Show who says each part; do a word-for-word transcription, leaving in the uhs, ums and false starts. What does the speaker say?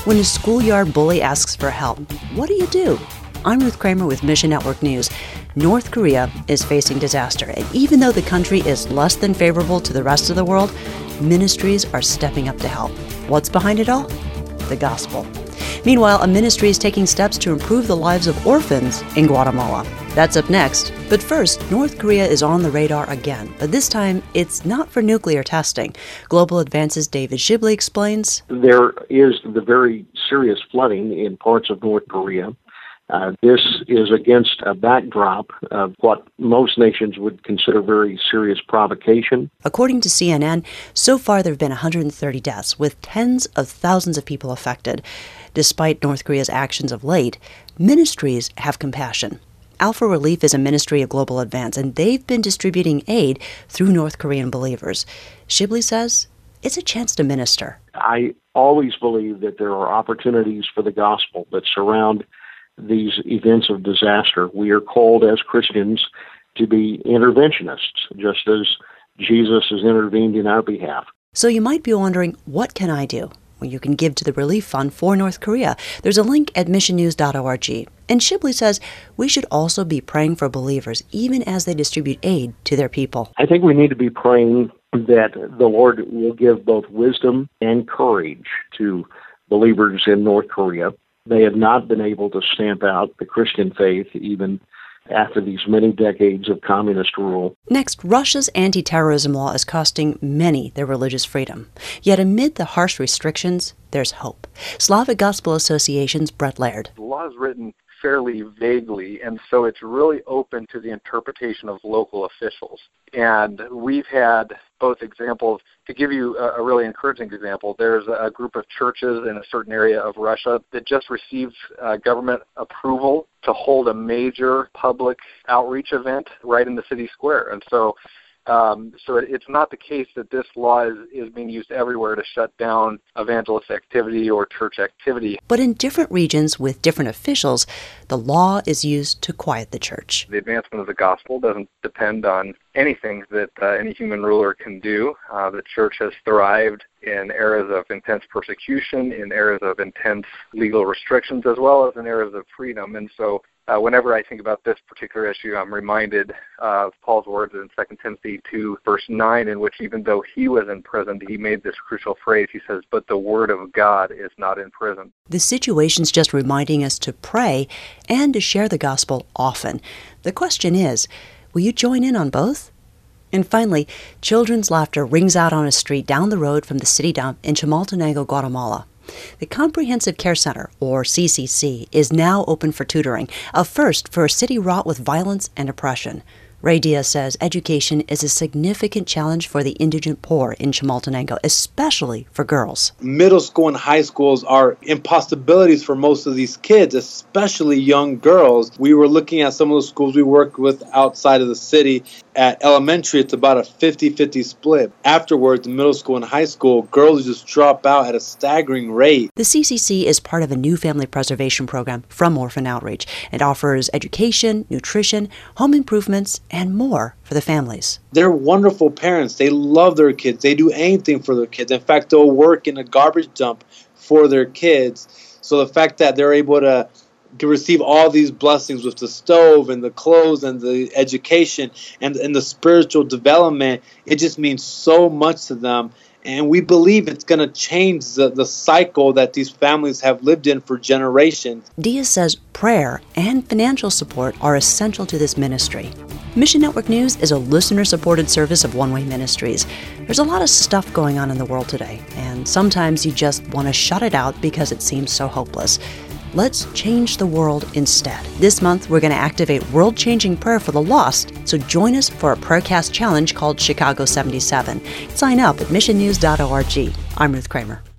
Speaker 1: When a schoolyard bully asks for help, what do you do? I'm Ruth Kramer with Mission Network News. North Korea is facing disaster, and even though the country is less than favorable to the rest of the world, ministries are stepping up to help. What's behind it all? The gospel. Meanwhile, a ministry is taking steps to improve the lives of orphans in Guatemala. That's up next. But first, North Korea is on the radar again, but this time it's not for nuclear testing. Global Advance's David Shibley explains.
Speaker 2: There is the very serious flooding in parts of North Korea. Uh, this is against a backdrop of what most nations would consider very serious provocation.
Speaker 1: According to C N N, so far there have been one hundred thirty deaths, with tens of thousands of people affected. Despite North Korea's actions of late, ministries have compassion. Alpha Relief is a ministry of Global Advance, and they've been distributing aid through North Korean believers. Shibley says it's a chance to minister.
Speaker 2: I always believe that there are opportunities for the gospel that surround these events of disaster. We are called as Christians to be interventionists, just as Jesus has intervened in our behalf.
Speaker 1: So you might be wondering, what can I do? Well, you can give to the Relief Fund for North Korea. There's a link at mission news dot org. And Shibley says we should also be praying for believers, even as they distribute aid to their people.
Speaker 2: I think we need to be praying that the Lord will give both wisdom and courage to believers in North Korea. They have not been able to stamp out the Christian faith even after these many decades of communist rule.
Speaker 1: Next, Russia's anti-terrorism law is costing many their religious freedom. Yet amid the harsh restrictions, there's hope. Slavic Gospel Association's Brett Laird.
Speaker 3: The law is written fairly vaguely, and so it's really open to the interpretation of local officials. And we've had both examples. To give you a, a really encouraging example, there's a group of churches in a certain area of Russia that just received uh, government approval to hold a major public outreach event right in the city square. And so Um, so it, it's not the case that this law is, is being used everywhere to shut down evangelist activity or church activity.
Speaker 1: But in different regions with different officials, the law is used to quiet the church.
Speaker 3: The advancement of the gospel doesn't depend on anything that uh, any human ruler can do. Uh, the church has thrived in areas of intense persecution, in areas of intense legal restrictions, as well as in areas of freedom. And so Uh, whenever I think about this particular issue, I'm reminded of Paul's words in Second Timothy two, verse nine, in which even though he was in prison, he made this crucial phrase. He says, "But the word of God is not in prison."
Speaker 1: The situation's just reminding us to pray and to share the gospel often. The question is, will you join in on both? And finally, children's laughter rings out on a street down the road from the city dump in Chimaltenango, Guatemala. The Comprehensive Care Center, or C C C, is now open for tutoring, a first for a city wrought with violence and oppression. Ray Diaz says education is a significant challenge for the indigent poor in Chimaltenango, especially for girls.
Speaker 4: Middle school and high schools are impossibilities for most of these kids, especially young girls. We were looking at some of the schools we worked with outside of the city. At elementary, it's about a fifty-fifty split. Afterwards, in middle school and high school, girls just drop out at a staggering rate.
Speaker 1: The C C C is part of a new family preservation program from Orphan Outreach and offers education, nutrition, home improvements, and more for the families.
Speaker 4: They're wonderful parents. They love their kids. They do anything for their kids. In fact, they'll work in a garbage dump for their kids. So the fact that they're able to to receive all these blessings with the stove and the clothes and the education and, and the spiritual development, it just means so much to them. And we believe it's going to change the, the cycle that these families have lived in for generations.
Speaker 1: Diaz says prayer and financial support are essential to this ministry. Mission Network News is a listener-supported service of One Way Ministries. There's a lot of stuff going on in the world today, and sometimes you just want to shut it out because it seems so hopeless. Let's change the world instead. This month, we're going to activate world-changing prayer for the lost, so join us for a Prayercast challenge called Chicago seventy-seven. Sign up at mission news dot org. I'm Ruth Kramer.